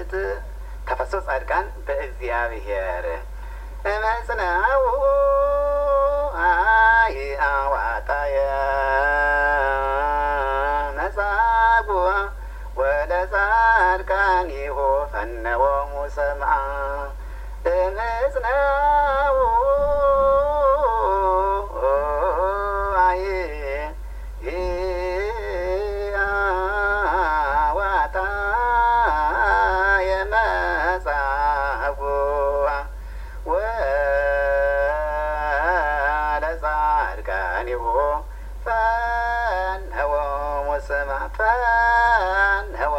ማለት ተፈሶ ጻድቃን በእግዚአብሔር እመጽናው አይ አዋጣየ ነጻጉ ወለጻድቃን ይሆ ፈነወሙ ሰምዓ እመጽናው አይ فان هو